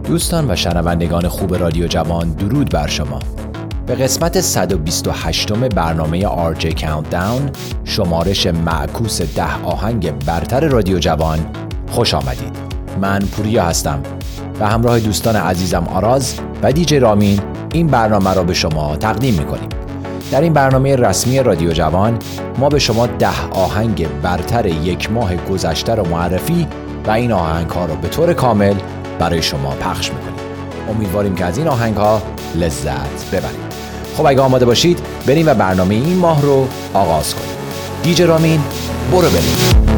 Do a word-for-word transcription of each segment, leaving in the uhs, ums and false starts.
دوستان و شنوندگان خوب رادیو جوان، درود بر شما. به قسمت صد و بیست و هشتم برنامه آر جی Countdown، شمارش معکوس ده آهنگ برتر رادیو جوان، خوش آمدید. من پوریا هستم و همراه دوستان عزیزم آراز و دیجی رامین این برنامه را به شما تقدیم می‌کنیم. در این برنامه رسمی رادیو جوان ما به شما ده آهنگ برتر یک ماه گذشته را معرفی و این آهنگ ها را به طور کامل برای شما پخش می‌کنیم. امیدواریم که از این آهنگ ها لذت ببرید. خب اگه آماده باشید بریم و برنامه این ماه رو آغاز کنیم. دیجی رامین برو بریم.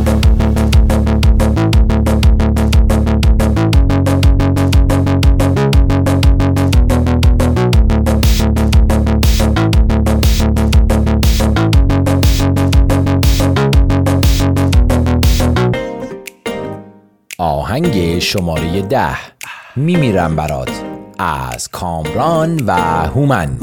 آهنگ شماره ده، میمیرم برات، از کامران و هومن.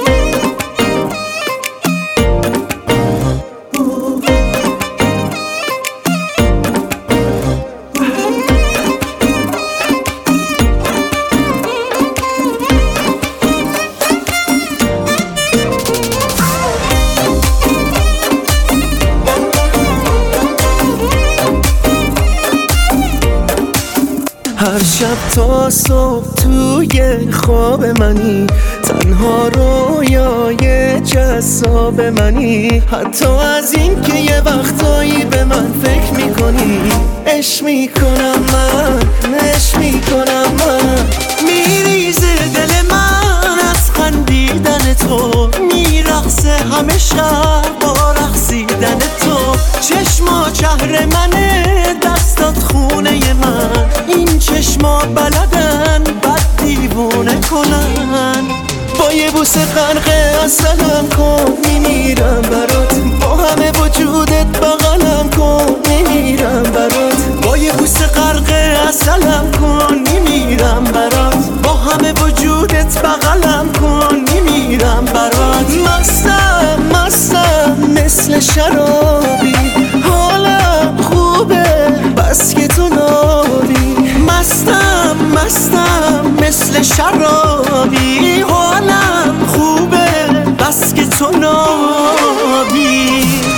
هر شب تا صبح توی خواب منی، تنها رویای جذاب منی. حتی از این که یه وقتایی به من فکر میکنی، عشق میکنم من، عشق میکنم من. میریزه دل من از خندیدن تو، میرقصه همه شب با رقصیدن تو. چشما شهر منه، دستات خونه من. این چشما بلدن بد دیوونه کنن. با یه بوسه غرق عسلم کن، میمیرم برات. با همه وجودت بغلم کن، میمیرم برات. با یه بوسه غرق عسلم کن، میمیرم برات. با همه وجودت بغلم کن، میمیرم برات. مستم مستم مثل شرابی، حالم خوبه بس که تو نابی. مستم مستم مثل شرابی، حالم خوبه بس که تو نابی.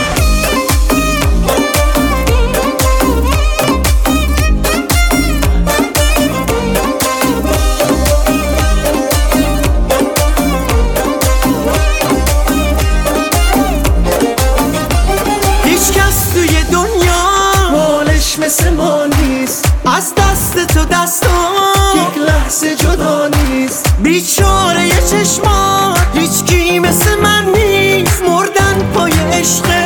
مثل ما نیست، از دست تو دستان یک لحظه جدا نیست. بیچاره یه چشمان هیچ کی مثل من نیست. مردن پای عشقه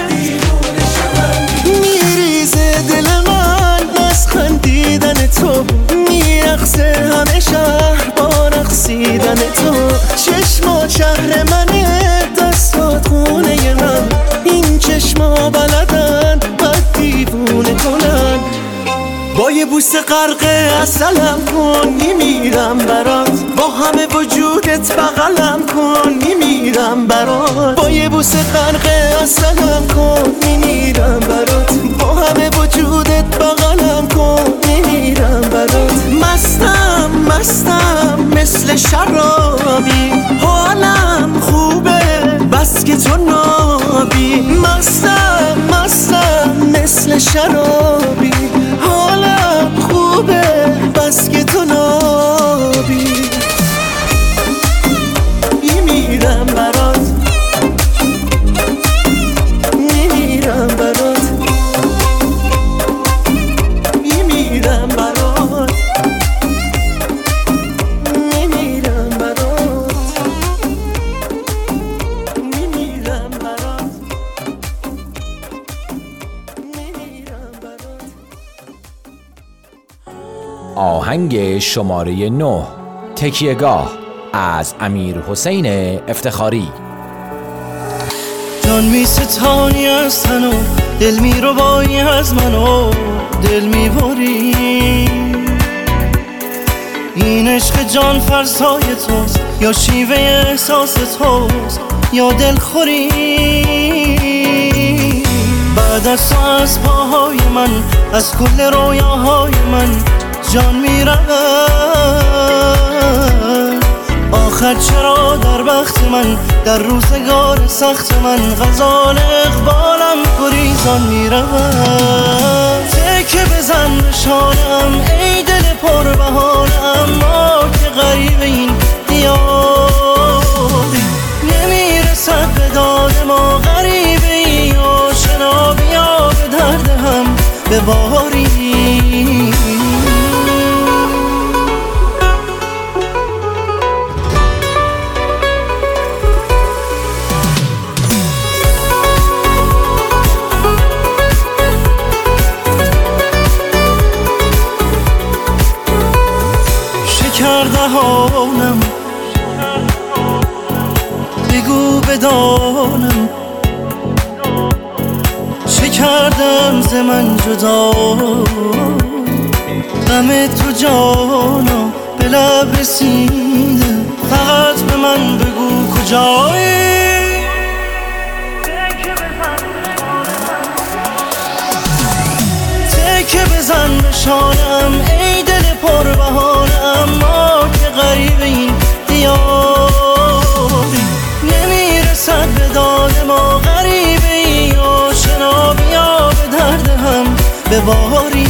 میریزه دل من از خندیدن تو. میرقصه همه شهر با رقصیدن تو. چشما شهر منه، دستات خونه من. این چشما بلدن بد دیوونه کنن. با یه بوسه غرق عسلم کن، میمیرم برات. با همه وجودت بغلم کن، میمیرم برات. با یه بوسه غرق عسلم کن، میمیرم برات. با همه وجودت بغلم کن، میمیرم برات. مستم مستم مثل شرابی، حالم خوبه بس که تو نابی. مستم مستم مثل شرابی، حالم خوبه بس که تو نابی. میمیرم برات، میمیرم برات، میمیرم برات، میمیرم برات، میمیرم برات، میمیرم برات. آهنگ شماره نه، تکیهگاه، از امیر حسین افتخاری. جان می ستانی از تن و دل می رو بایی از من و دل می باری. این عشق جان فرسای توست، یا شیوه احساس توست یا دلخوری. بعد از تو از پاهای من، از کل رویاهای من جان می رود. آخر چرا در بخت من در روزگار سخت من غزال اقبالم گریزان میرود؟ تکه بزن به شانم ای دل پر بهانم، ما که غریب این دیاری نمیرسد به داد ما، غریبه ای آشنا بیا به درد هم بباری. دهانم بگو بدانم چه کردم ز من جدا، غم تو جانا به لب رسیده، فقط به من بگو کجایی. تکه بزن به شانم ای دل پر بهانم، ما که غریب این دیاری نمیرسد به داد ما، غریبه ای آشنا بیا به درد هم بباری.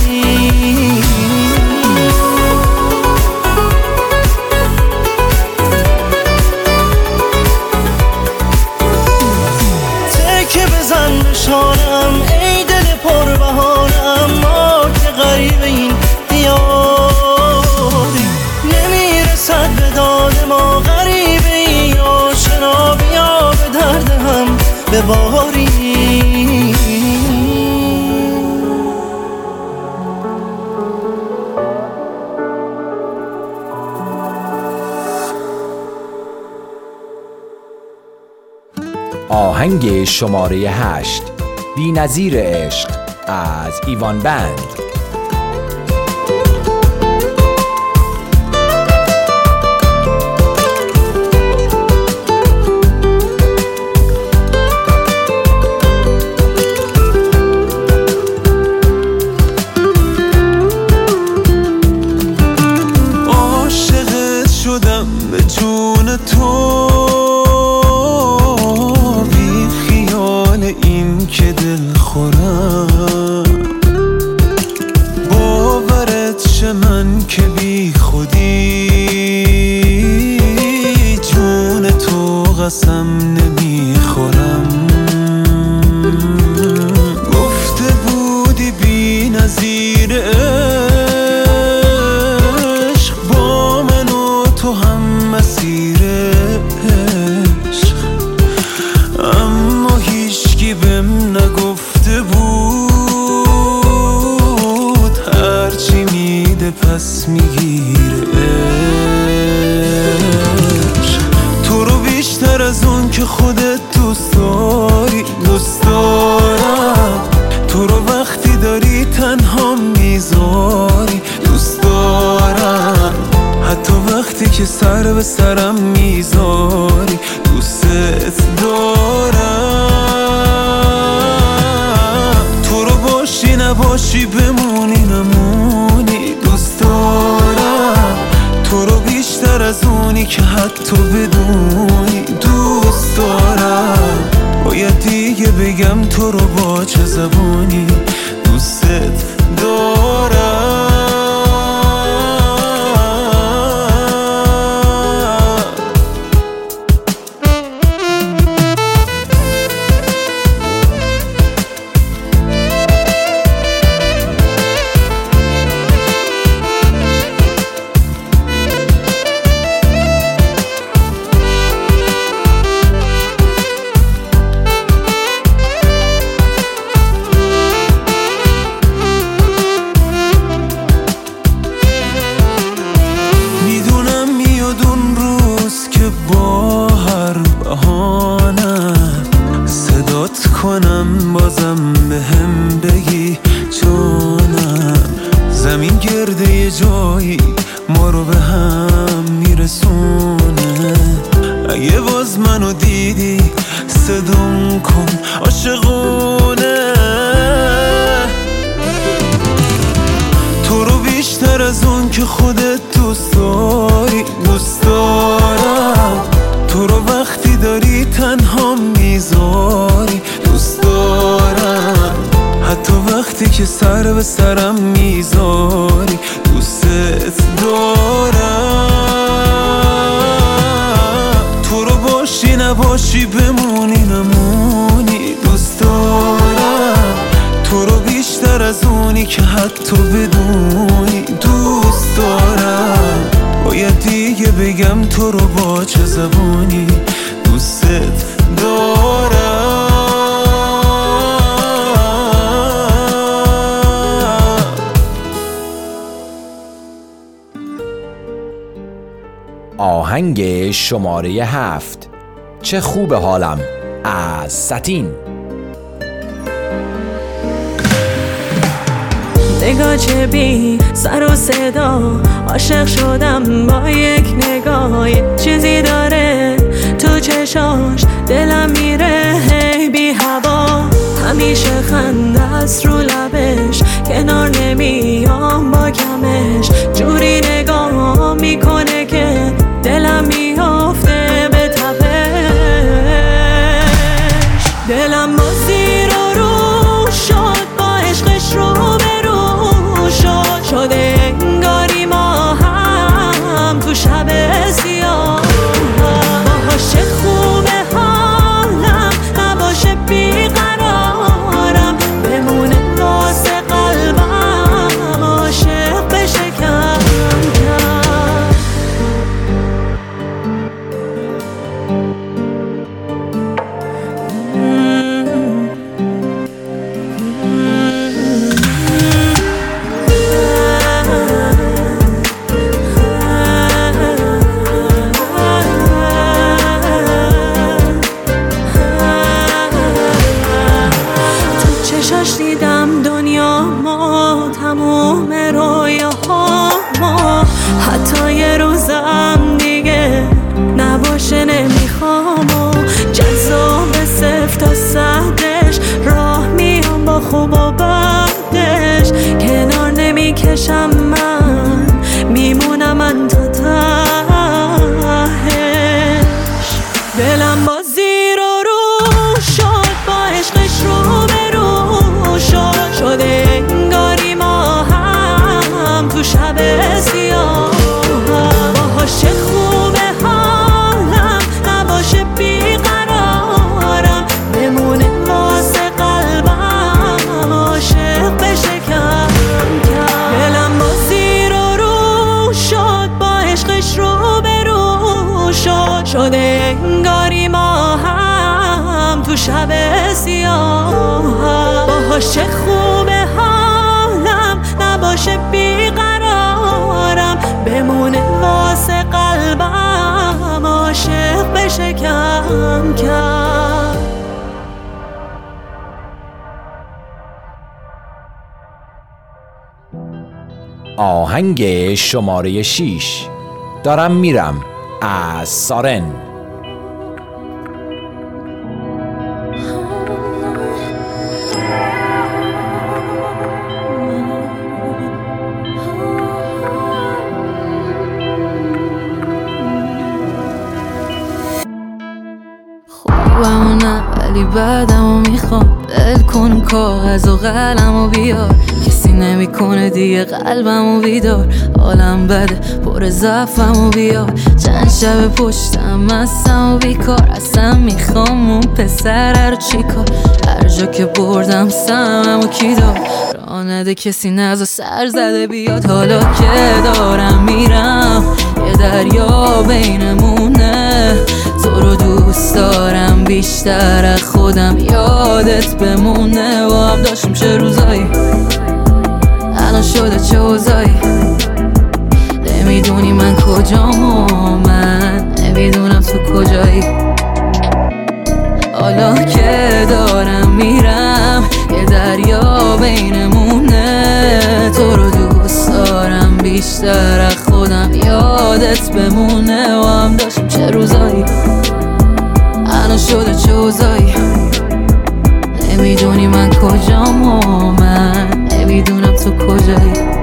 تکه بزن به شانم ای دل پر بهانم، ما که غریب این دیاری نمیرسد به داد ما، غریبه ای آشنا بیا به درد هم بباری. آهنگ شماره هشت، بی‌نظیر عشق از ایوان بند. عاشقت شدم به جون تو، بی خیال این که دل خورم، باورت شه من که بی خودی جون تو قسم نمیخورم. گفته بودی بی نظیر عشق، با من و تو هم مسیر عشق، اما هیچکی بهم نگفته بود هرچی میده پس میگیره عشق. تو رو بیشتر از اون که خودت دوست داری دوست دارم، تو رو وقتی داری تنها میذاری دوست دارم، حتی وقتی که سر به سرم میذاری دوستت دارم. تو رو باشی نباشی بمونی نمونی دوست دارم، تو رو بیشتر از اونی که حتی بدونی دوست دارم. باید دیگه بگم تو رو با چه زبانی دوستت دارم. سر به سرم میذاری، دوست دارم. تو رو باشی نباشی بمونی نمونی، دوست دارم. تو رو بیشتر از اونی که حتی بدونی، دوست دارم. باید دیگه بگم تو رو با چه زبانی دوست دارم. آهنگ شماره هفت، چه خوب حالم، از ساتین. نگاه چه بی سر و صدا، عاشق شدم با یک نگاه. یه چیزی داره تو چشاش دلم میره هی بی هوا. همیشه خنده است رو لبش، کنار نمیام با کمش. جوری نگاه میکنه که دلم میافته به تپش. دلم با زیر و رو شد، با عشقش رو برو شد. شده انگاری ما هم تو شب سیاه. باهاش چه خوبه حالم، نباشه بیقرارم. بمونه واسه قلبم، عاشق بشه کم کم. دیدم دنیا ما، تموم رویاها ما. حتی یه روزم دیگه نباشه نمیخوام. و جذاب صفر تا صدش، راه میام با خوب و بدش. کنار نمیکشم من، میمونم من تا تهش. دلم با زیر و رو شد، با عشقش رو برو شد. شده انگاری ما هم تو شب سیاه. باهاش چه خوبه حالم، نباشه بیقرارم. بمونه واسه قلبم، عاشق بشه کم کم. دلم با زیر و رو شد، با عشقش رو برو شد. شده انگاری ما هم تو شب سیاه. باهاش چه خوبه حالم، نباشه بیقرارم. بمونه واسه قلبم، عاشق بشه کم کم. آهنگ شماره شیش، دارم میرم، از سارن. خوبمونه ولی بعدمو میخوام. دل کن کاغذ و قلمو بیار، کسی نمیکنه دیگه قلبمو بیدار. حالم بده پر ضعفمو بیار، چند شب پشتم هستم و بیکار. اصلا میخوام اون پسره رو چیکار؟ هر جا که بردم سممو کی دار؟ راه نده کسی نزا سر زده بیاد. حالا که دارم میرم، یه دریا بینمونه. تو رو دوست دارم بیشتر از خودم، یادت بمونه. با هم داشتیم چه روزایی، الان شده چه اوضاعی. نمیدونی من کجام و من نمیدونم تو کجایی. حالا که دارم میرم، یه دریا بینمونه. تو رو دوست دارم بیشتر از خودم، یادت بمونه. و هم داشتیم چه روزایی، الان شده چه اوضاعی. نمیدونی من کجام و من نمیدونم تو کجایی.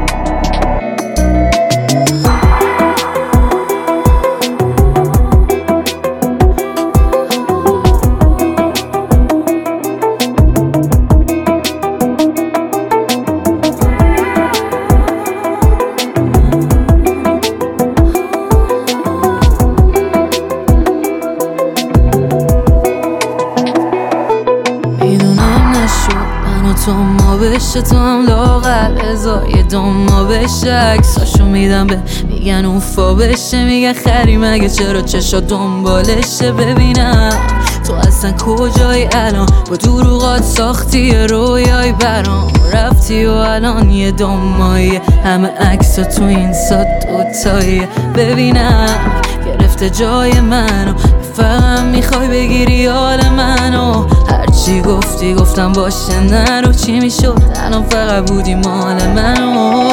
چش تو هم لاغر ازای دوما بشه عکساشو میدم به میگن اوفا بشه میگن خری مگه چرا چشا دنبالشه ببینم تو اصلا کجایی الان با دروغات ساختی رویای برام رفتی و الان یه دومایی همه عکس تو این سات دوتایی ببینم گرفته جای منو فقط میخوای بگیری حال منو هرچی گفتی گفتم باشه نرو چی میشد الان فقط بودی مال منو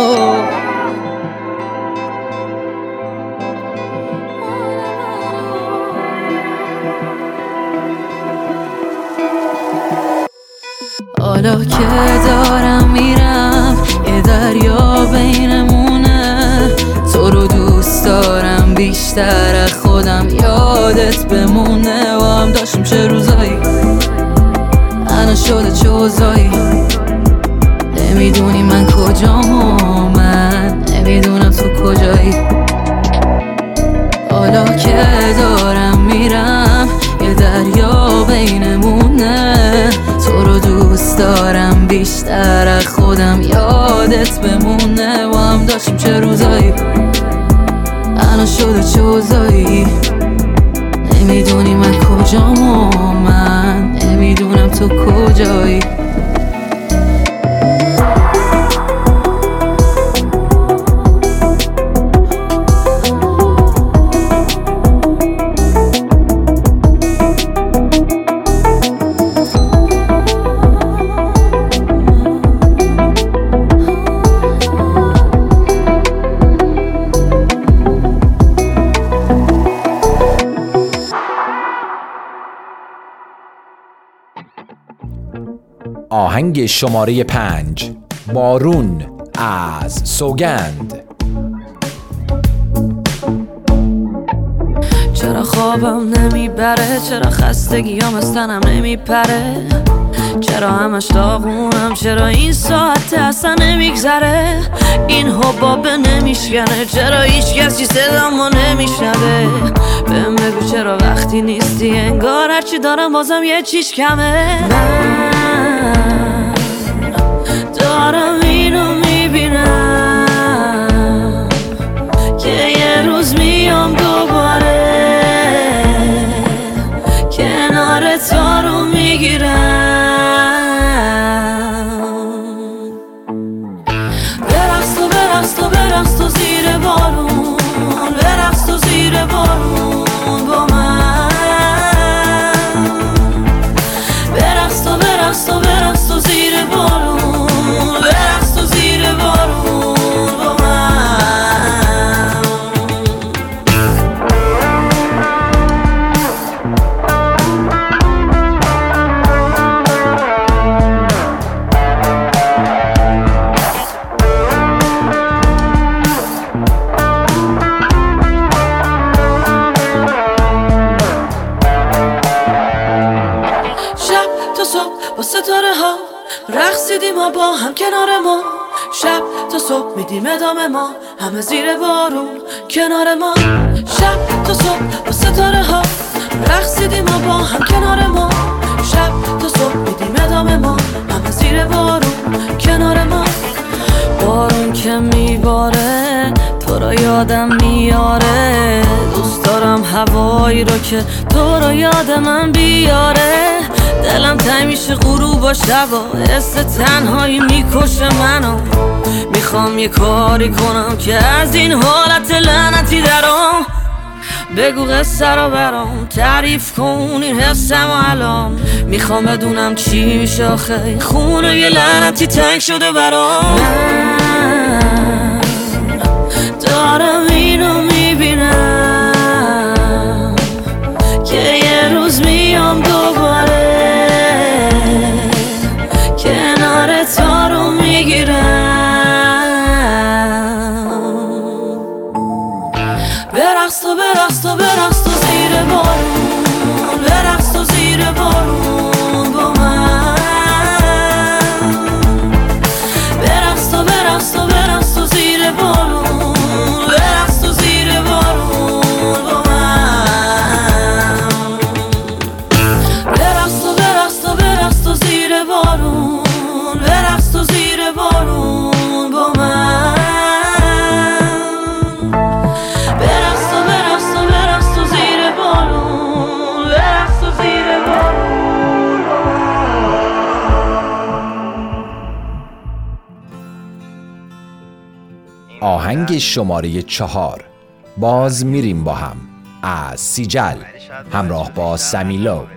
حالا که دارم میرم یه دریا بینمونه تو رو دوست دارم بیشتر از خودم یادت بمونه و هم داشتیم چه روزایی الان شده چه اوضاعی نمیدونی من کجام من نمیدونم تو کجایی حالا که دارم میرم یه دریا بینمونه تو رو دوست دارم بیشتر از خودم یادت بمونه و هم داشتیم چه روزایی الان شده چه اوضاعی نمیدونی من کجام و من نمیدونم تو کجایی آهنگ شماره پنج، بارون از سوگند. چرا خوابم نمیبره، چرا خستگیام از تنم نمیپره، چرا همش داغونم، چرا این ساعت اصلا نمیگذره، این حبابه نمیشکنه، چرا هیچ کسی صدامو نمیشنوه، بهم بگو چرا وقتی نیستی انگار هرچی دارم بازم یه چیش کمه. من دارم اینو میبینم که یه روز میام دوباره کنار تو رو میگیرم. برقص تو برقص تو برقص تو زیر بارون، برقص تو زیر بارون با من، برقص تو برقص تو برقص تو زیر بارون، برقص تو زیر بارون با من. با ستاره ها رقصیدیم ما با هم کنار ما، شب تا صبح میدیم ادامه ما همه زیر بارون کنار ما، شب تا صبح با ستاره ها رقصیدیم ما با هم کنار ما، شب تا صبح میدیم ادامه ما همه زیر بارون کنار ما. بارون که میباره تو رو یادم میاره، دوست دارم هوایی رو که تو رو یاد من بیاره، دلم تنگ میشه غروب و شبا، حس تنهایی میکشه منو، میخوام یه کاری کنم که از این حالت لعنتی درام، بگو قصه رو برام تعریف کن این حسم و الان، میخوام بدونم چی میشه آخه این خونه یه لعنتی تنگ شده برام. من دارم اینو میبینم که یه روز میام دوباره کنار تو رو میگیرم. برقص تو برقص تو برقص تو زیر بارون، برقص تو زیر بارون با من، برقص تو برقص تو برقص تو زیر بارون، برقص تو زیر بارون با من، برقص تو برقص تو برقص تو زیر بارون، برقص تو زیر آهنگ شماره چهار باز میریم با هم از سیجل همراه با سمیلو. آره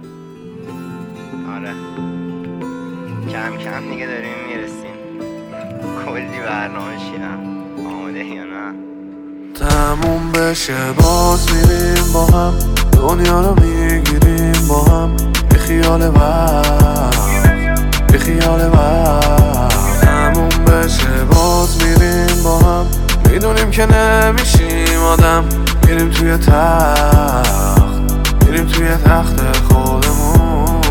کم کم دیگه داریم میرسیم، کلی برنامه شیرم آماده یا نه؟ تموم بشه باز میریم با هم، دنیا رو میگیریم با هم، بی خیال وقت بی خیال وقت. تموم بشه باز میریم با هم، میدونیم که نمیشیم آدم، میریم توی تخت میریم توی تخت خودمون.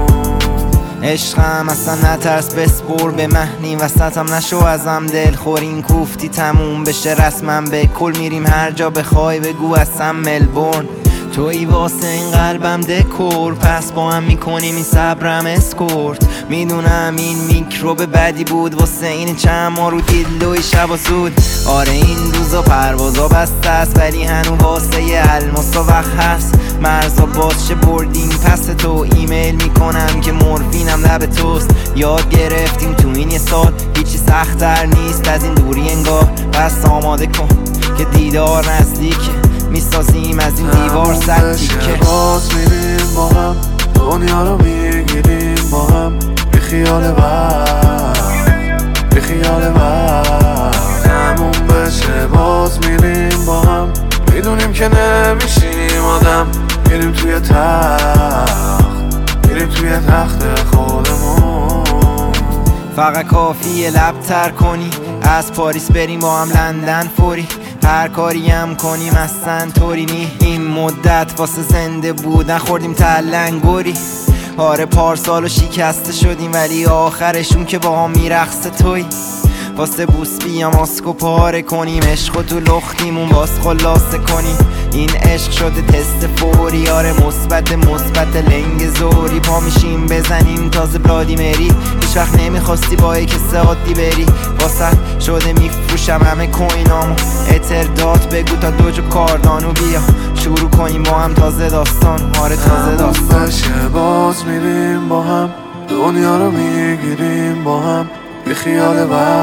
عشقم اصلا نترس بسپر به مهنی وسطم نشو ازم دل خورین کوفتی تموم بشه رسمم به کل میریم هر جا بخوای بگو اصلا ملبورن توی واسه این قلبم دکور پس با هم میکنیم این صبرم اسکورت. میدونم این میکروب بدی بود واسه این چند ما رو دیلوی شب و زود. آره این روزا پروازا بسته است ولی هنو واسه یه الماسا وقت هست. مرزا بازشه بردیم پس تو ایمیل میکنم که مورفینم لب توست. یاد گرفتیم تو این یه سال هیچی سخت‌تر نیست از این دوری انگار. بس آماده کن که دیدار نزدیکه میسازیم از این دیوار صد تیکه. باز میریم با هم دنیا رو میگیریم با هم، بی خیال وقت بی خیال وقت. تموم بشه باز میریم با هم، میدونیم که نمیشیم آدم، میریم توی تخت میریم توی تخت خودمون. فقط کافیه لب تر کنی از پاریس بریم با هم لندن فوری. هر کاری هم کنیم اصلا طوری نی این مدت واسه زنده بودن خوردیم تلنگوری. آره پارسالو شکسته شدیم ولی آخرشون که با هم میرقصه توی واسه بوس بیام آسکو پاره کنیم. عشق تو لختیمون باز خلاصه کنیم. این عشق شده تست فوری آره مثبت مثبت لنگ زوری. پا میشیم بزنیم تازه بلادی مری. هیچ وقت نمیخواستی با یک ساعتی بری واسه شده میفروشم همه کوینامو. اتردات بگو تا دوجو کاردانو بیا شروع کنیم با هم تازه داستان. آره تازه داستان بشه باز میریم با هم دنیا رو میگیریم با هم، بی خیال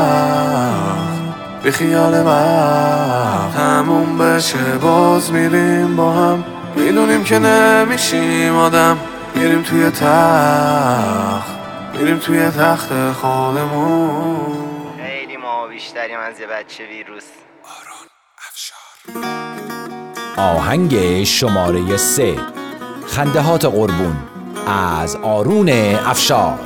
وقت بی خیال وقت. تموم بشه باز میریم با هم، میدونیم که نمیشیم آدم، میریم توی تخت میریم توی تخت خودمون. خیلی ما بیشتریم از یه بچه ویروس. آرون افشار. آهنگ شماره سه خندهات قربون از آرون افشار.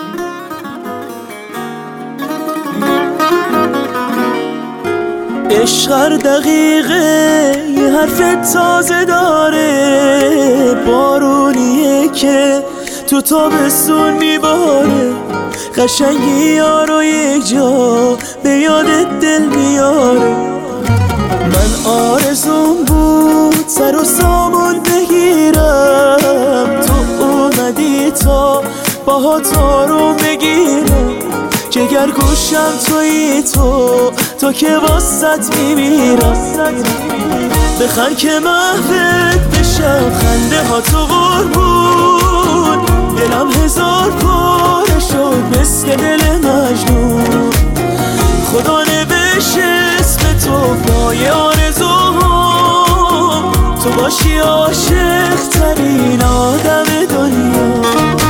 عشق هر دقیقه یه حرف تازه داره، بارونیه که تو تابستون میباره، قشنگی یارو یک جا به یاد دل میاره. من آرزون بود سر و سامون بگیرم، تو اومدی تا باهات آروم بگیرم، جگر گوشم توی تو تو که واسط میمیرم. بخند که محوت بشم خنده ها تو قربون، دلم هزار پاره شد مثل دل مجنون. خدا نوشت اسم تو پای آرزوام، تو باشی عاشق ترین آدم دنیا.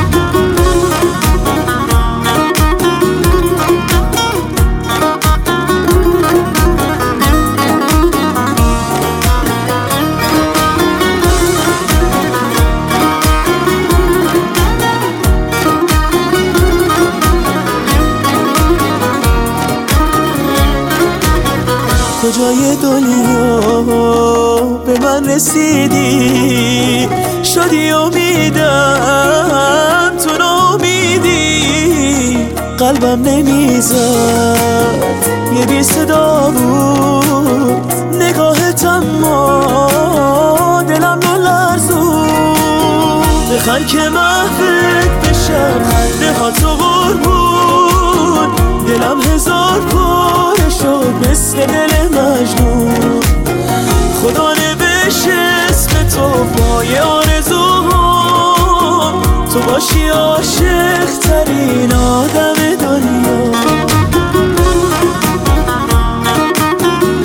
کجای دنیا به من رسیدی، شدی امیدم تو نامیدی، قلبم نمیزد یه بی صدا بود، نگاهت اما دلم رو لرزون. بخند که محوت بشم خنده ها تو قربون، دلم هزار پاره شد مثل دل مجنون. خدا نوشت اسم تو پای آرزوام، تو باشی عاشق ترین آدم دنیا.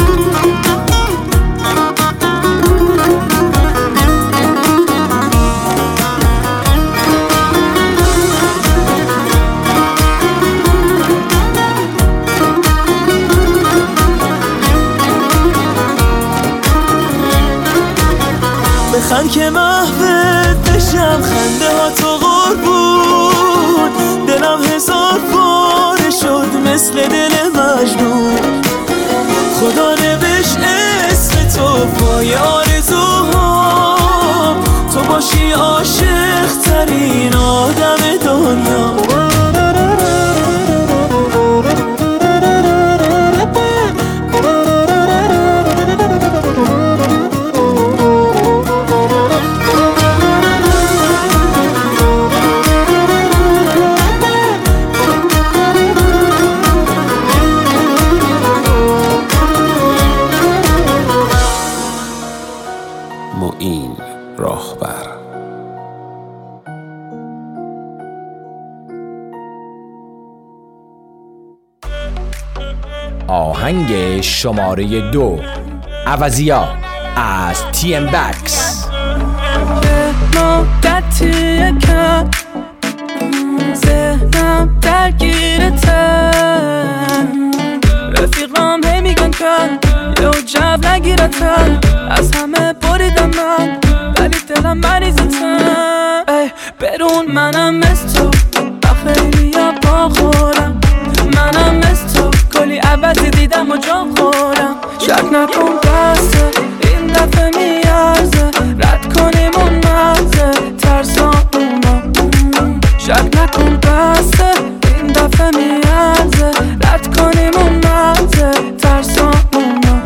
بخند که محوت بشم، خنده ها تو قربون. دلم هزار باره شد مثل دل مجنون. خدا نوشت اسم تو پای آرزوها، تو باشی عاشق ترین آدم دنیا. معین راهبر. آهنگ شماره دو، عوضیا از تی ام بکس. مدتیه که ذهنم درگیرته، رفیقام هی میگن که یه جو نگیرته، از همه بریدم من ولی دلم مریضتم. ای برون منم مثل تو خیلی یا با خورم، منم مثل تو کلی عوضی دیدم و جام خورم. شک نکن بسته این دفعه میارزه، رد کنیم اون مرزه ترسامونو. شک نکن بسته این دفعه میارزه، رد کنیم اون مرزه ترسامونو.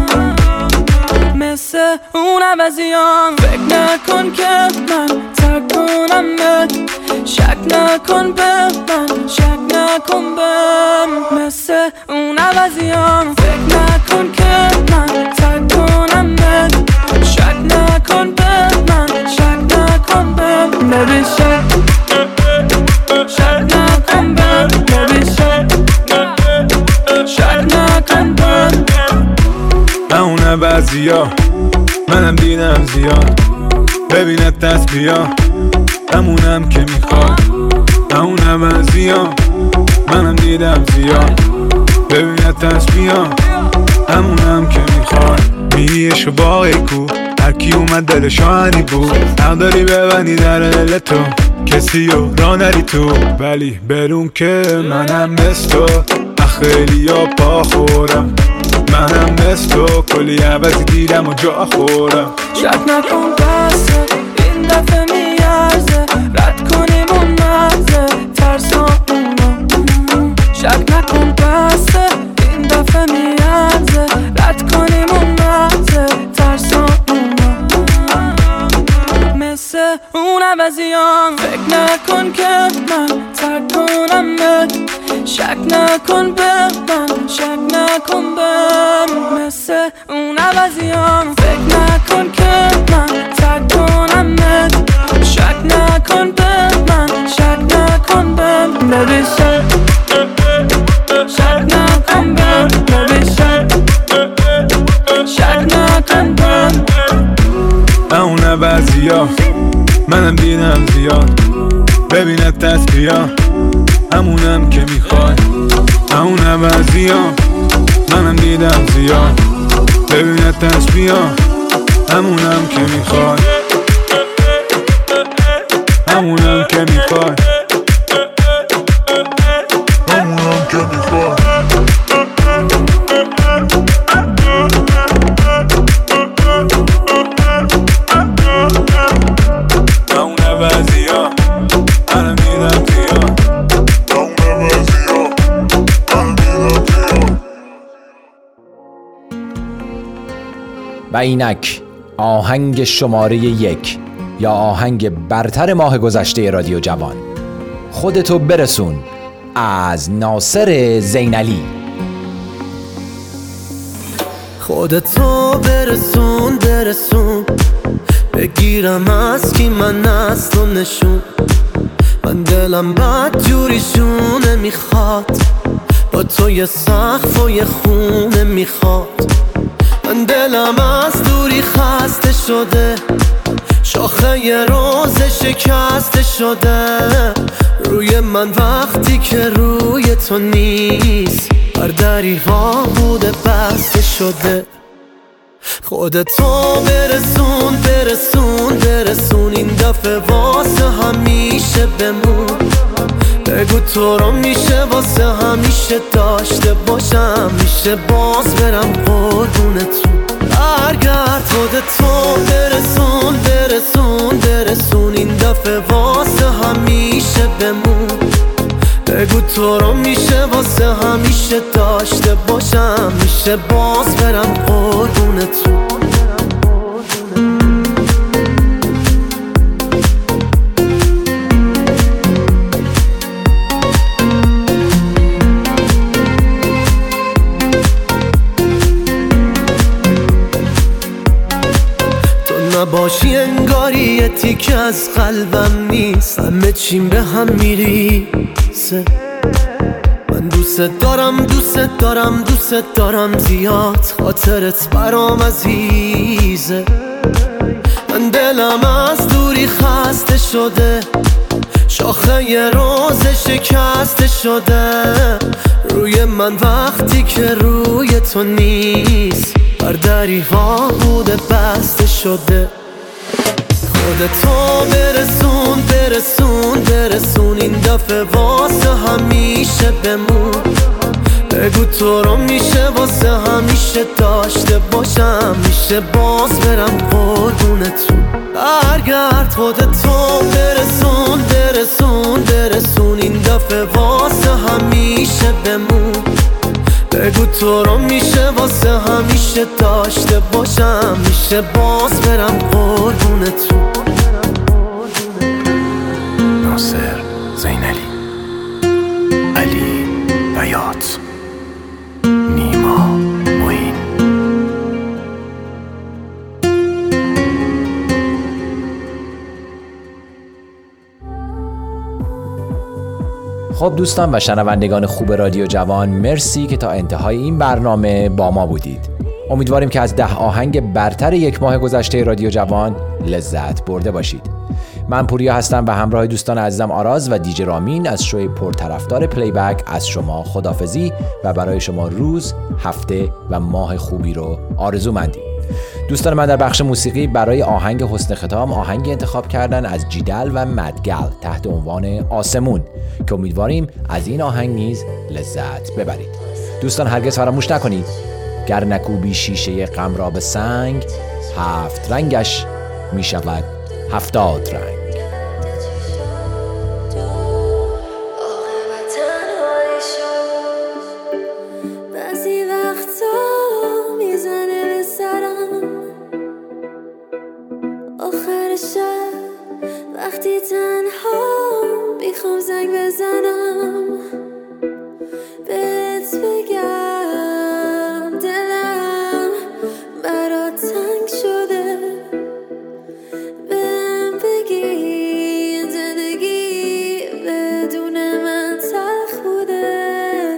مثل اون عوضیان فکر نکن که من ترک کنمت، شک نکن به من، شک نکن بهم. مثل اون عوضیان فکر نکن که من ترک کنمت، شک نکن به من، شک نکن بهم. Baby شک شک نکن بهم، Baby شک شک نکن بهم. اون عوضیا منم دیدم زیاد، ببینت دست بیا همونم که میخواد. اون عوضیا منم دیدم زیاد، ببینت دست بیا همونم که میخواد. میگیش و باقی کو هرکی اومد دلش آهنی بود، حق داری ببندی در دل تو کسی رو را نری تو. ولی برون که منم مثل تو خیلی ها پا خورم، منم مثل تو کلی عوضی دیدم و جا خورم. شک نکن بسته این دفعه میارزه، رد کنیم اون مرزه ترسامونو. شک نکن بسته این دفعه میارزه، رد کنیم اون مرزه ترسامونو. مثل اون عوضیان فکر نکن که من ترک کنمت، شک نکن به من، شک نکن بهم. مثل اون عوضیان فکر نکن که من ترک کنمت، شک نکن به من، شک نکن بهم. Baby شک شک نکن بهم، Baby شک شک نکن بهم. اون عوضیا منم دیدم زیاد، ببینت دست بیا همونم که میخوای. اون عوضیا منم دیدم زیاد، ببینت دست بیا همونم که میخوای، همونم که میخوای، همونم که میخوای. اون عوضیا منم دیدم زیاد، اون عوضیا منم دیدم زیاد. و اینک آهنگ شماره یک یا آهنگ برتر ماه گذشته رادیو جوان، خودتو برسون از ناصر زینعلی. خودتو برسون برسون، بگیرم از کی من از تو نشون. من دلم بد جوریشونه میخواد، با تو یه سقف و یه خونه میخواد. من دلم از دوری خسته شده، شاخه یه روز شکسته شده. روی من وقتی که روی تو نیست، هر دری ها بوده بسته شده. خودتو برسون برسون برسون این دفعه واسه همیشه بمون. بگو تو رو میشه واسه همیشه داشته باشم، میشه باز برم قربونتون. برگرد خودتو برسون برسون برسون این دفعه واسه همیشه بمون. بگو تو رو میشه واسه همیشه داشته باشم، میشه باز برم قربونتون. نباشی انگاری یه تیکه از قلبم نیست، همه چیم به هم میریزه. من دوست دارم دوست دارم دوست دارم زیاد، خاطرت برام عزیزه. من دلم از دوری خسته شده، شاخه یه روز شکسته شده. روی من وقتی که روی تو نیست، بر دری ها بوده بسته شده. خودتو برسون برسون برسون این دفعه واسه همیشه بمون. بگو تو رو میشه واسه همیشه داشته باشم، میشه باز برم قربونتون. برگرد خودتو برسون برسون برسون این دفعه واسه همیشه بمون. بگو تو رو میشه واسه همیشه داشته باشم، میشه باز برم قربونتون. ناصر زینالی، علی بیات، نیما معین. خب دوستان و شنوندگان خوب رادیو جوان، مرسی که تا انتهای این برنامه با ما بودید. امیدواریم که از ده آهنگ برتر یک ماه گذشته رادیو جوان لذت برده باشید. من پوریا هستم و همراه دوستان عزیزم آراز و دیجی رامین از شوی پرطرفدار پلی بک از شما خداحافظی و برای شما روز، هفته و ماه خوبی رو آرزو مندیم. دوستان من در بخش موسیقی برای آهنگ حسن ختام آهنگی انتخاب کردن از جیدل و مدگل تحت عنوان آسمون که امیدواریم از این آهنگ نیز لذت ببرید. دوستان هرگز فراموش نکنید گر نکوبی شیشه غم را به سنگ، هفت رنگش می شود هفتاد رنگ. وقتی تنها میخوام زنگ بزنم بهت بگم دلم برات تنگ شده، بهم بگی این زندگی بدون من تلخ بوده.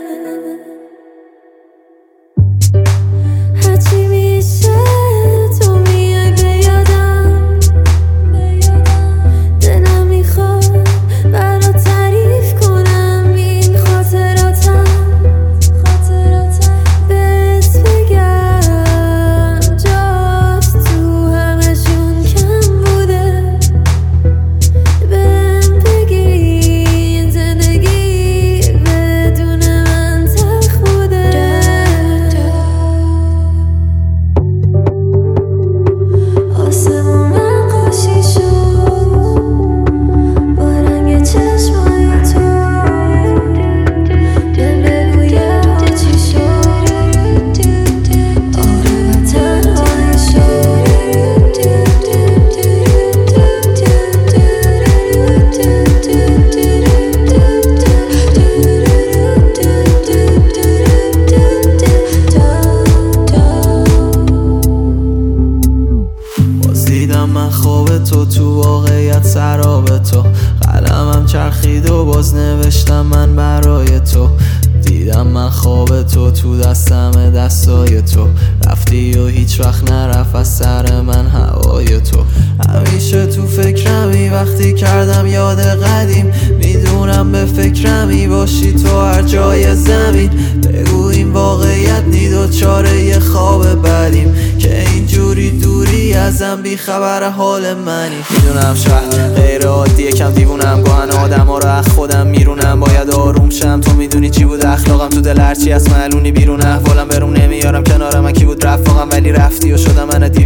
هرچی میشه تو میای به یادم، دلم میخواد برات تعریف کنم این خاطراتم، بهت بگم جات تو همشون کم بوده، بهم بگی این زندگی بدون من تلخ بوده. آسمون نقاشی شد با رنگ چشمای تو، دل بگویم چی شد، عاقبت تنهایی شد. باز دیدم من خواب تو، تو واقعیت سراب تو، قلمم چرخید و باز نوشتم من برای تو. دیدم من خواب تو، تو دستم دستای تو، رفتی و هیچ وقت نرفت از سر من هوای تو. همیشه تو فکرمی وقتی کردم یاد قدیم، میدونم به فکرمی باشی تو هر جای زمین. بگو این واقعیت نی، دوچاره یه خواب بدیم که اینجوری دوری ازم بی خبر حال منی. میدونم شهر غیر عادیه، کم دیوونم، گاهن آدم ها رو از خودم میرونم. باید آروم شم، تو میدونی چی بود اخلاقم تو دل هرچی از معلونی بیرون. احوالم بروم نمیارم کنارم، من کی بود رفاقم ولی رفتی و شدم من